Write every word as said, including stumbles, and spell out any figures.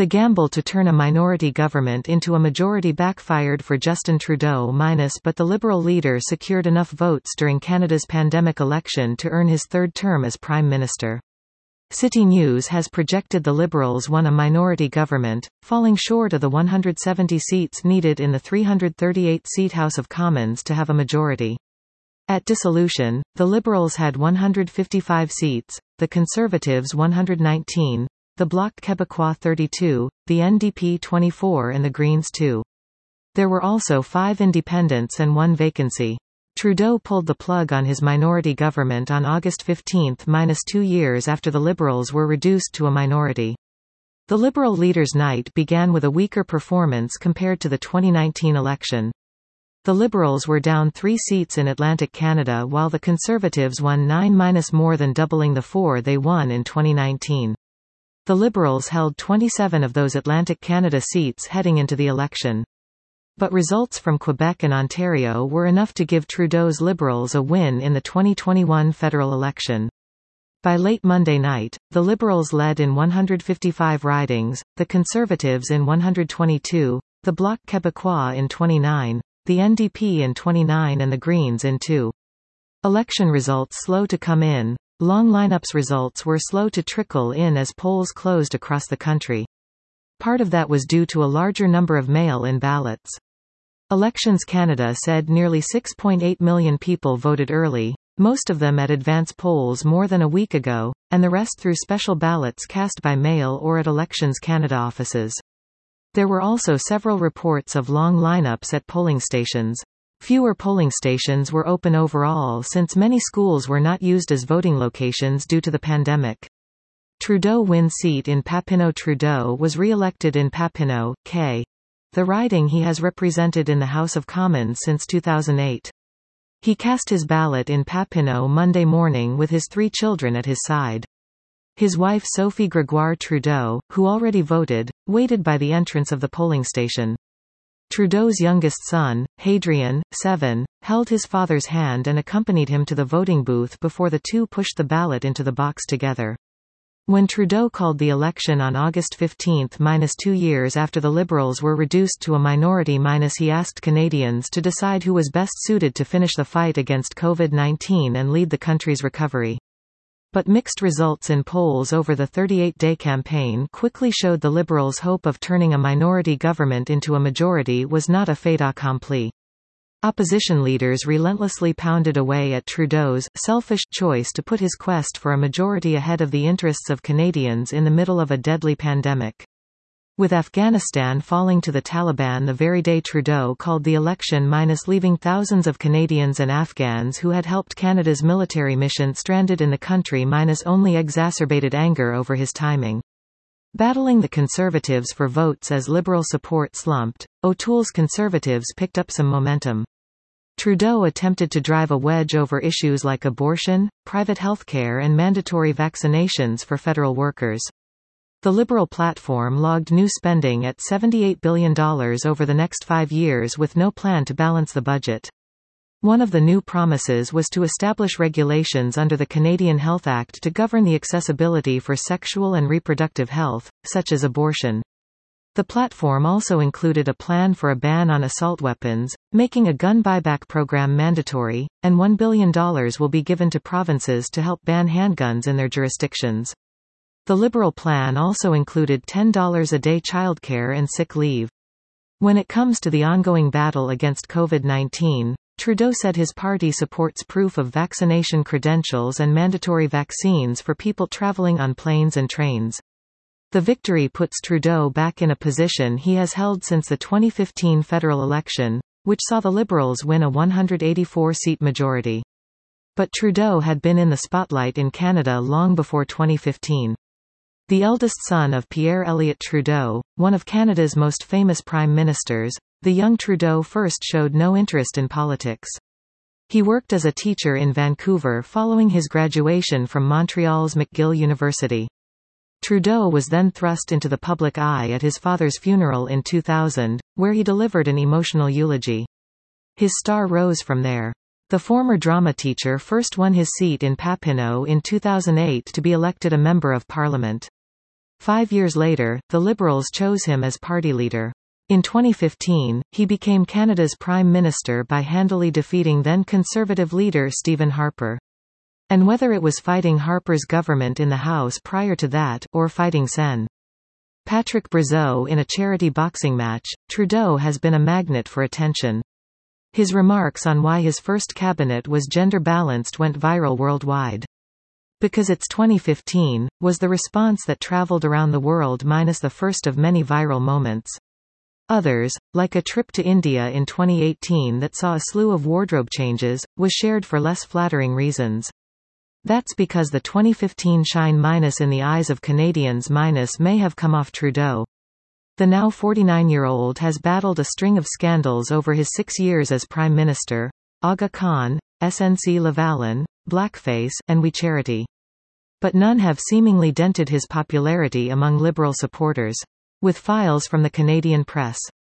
The gamble to turn a minority government into a majority backfired for Justin Trudeau minus but the Liberal leader secured enough votes during Canada's pandemic election to earn his third term as Prime Minister. City News has projected the Liberals won a minority government, falling short of the one hundred seventy seats needed in the three hundred thirty-eight seat House of Commons to have a majority. At dissolution, the Liberals had one hundred fifty-five seats, the Conservatives one hundred nineteen, the Bloc Québécois thirty-two, the N D P twenty-four and the Greens two. There were also five independents and one vacancy. Trudeau pulled the plug on his minority government on August fifteenth minus two years after the Liberals were reduced to a minority. The Liberal leader's night began with a weaker performance compared to the twenty nineteen election. The Liberals were down three seats in Atlantic Canada while the Conservatives won nine minus more than doubling the four they won in twenty nineteen. The Liberals held twenty-seven of those Atlantic Canada seats heading into the election. But results from Quebec and Ontario were enough to give Trudeau's Liberals a win in the twenty twenty-one federal election. By late Monday night, the Liberals led in one hundred fifty-five ridings, the Conservatives in one hundred twenty-two, the Bloc Québécois in twenty-nine, the N D P in twenty-nine and the Greens in two. Election results slow to come in. Long lineups results were slow to trickle in as polls closed across the country. Part of that was due to a larger number of mail-in ballots. Elections Canada said nearly six point eight million people voted early, most of them at advance polls more than a week ago, and the rest through special ballots cast by mail or at Elections Canada offices. There were also several reports of long lineups at polling stations. Fewer polling stations were open overall since many schools were not used as voting locations due to the pandemic. Trudeau win seat in Papineau. Trudeau was re-elected in Papineau, Québec, the riding he has represented in the House of Commons since two thousand eight. He cast his ballot in Papineau Monday morning with his three children at his side. His wife Sophie Gregoire Trudeau, who already voted, waited by the entrance of the polling station. Trudeau's youngest son, Hadrien, seven, held his father's hand and accompanied him to the voting booth before the two pushed the ballot into the box together. When Trudeau called the election on August fifteenth minus two years after the Liberals were reduced to a minority minus he asked Canadians to decide who was best suited to finish the fight against COVID nineteen and lead the country's recovery. But mixed results in polls over the thirty-eight day campaign quickly showed the Liberals' hope of turning a minority government into a majority was not a fait accompli. Opposition leaders relentlessly pounded away at Trudeau's selfish choice to put his quest for a majority ahead of the interests of Canadians in the middle of a deadly pandemic. With Afghanistan falling to the Taliban the very day Trudeau called the election minus leaving thousands of Canadians and Afghans who had helped Canada's military mission stranded in the country minus only exacerbated anger over his timing. Battling the Conservatives for votes as Liberal support slumped, O'Toole's Conservatives picked up some momentum. Trudeau attempted to drive a wedge over issues like abortion, private healthcare and mandatory vaccinations for federal workers. The Liberal platform logged new spending at seventy-eight billion dollars over the next five years with no plan to balance the budget. One of the new promises was to establish regulations under the Canadian Health Act to govern the accessibility for sexual and reproductive health, such as abortion. The platform also included a plan for a ban on assault weapons, making a gun buyback program mandatory, and one billion dollars will be given to provinces to help ban handguns in their jurisdictions. The Liberal plan also included ten dollars a day childcare and sick leave. When it comes to the ongoing battle against COVID nineteen, Trudeau said his party supports proof of vaccination credentials and mandatory vaccines for people traveling on planes and trains. The victory puts Trudeau back in a position he has held since the twenty fifteen federal election, which saw the Liberals win a one hundred eighty-four seat majority. But Trudeau had been in the spotlight in Canada long before twenty fifteen. The eldest son of Pierre Elliott Trudeau, one of Canada's most famous prime ministers, the young Trudeau first showed no interest in politics. He worked as a teacher in Vancouver following his graduation from Montreal's McGill University. Trudeau was then thrust into the public eye at his father's funeral in two thousand, where he delivered an emotional eulogy. His star rose from there. The former drama teacher first won his seat in Papineau in two thousand eight to be elected a Member of Parliament. Five years later, the Liberals chose him as party leader. In twenty fifteen, he became Canada's Prime Minister by handily defeating then-Conservative leader Stephen Harper. And whether it was fighting Harper's government in the House prior to that, or fighting Sen. Patrick Brazeau in a charity boxing match, Trudeau has been a magnet for attention. His remarks on why his first cabinet was gender-balanced went viral worldwide. Because it's twenty fifteen, was the response that traveled around the world minus the first of many viral moments. Others, like a trip to India in twenty eighteen that saw a slew of wardrobe changes, was shared for less flattering reasons. That's because the twenty fifteen shine minus in the eyes of Canadians minus may have come off Trudeau. The now forty-nine-year-old has battled a string of scandals over his six years as Prime Minister: Aga Khan, S N C Lavalin, blackface, and We Charity. But none have seemingly dented his popularity among Liberal supporters. With files from the Canadian press.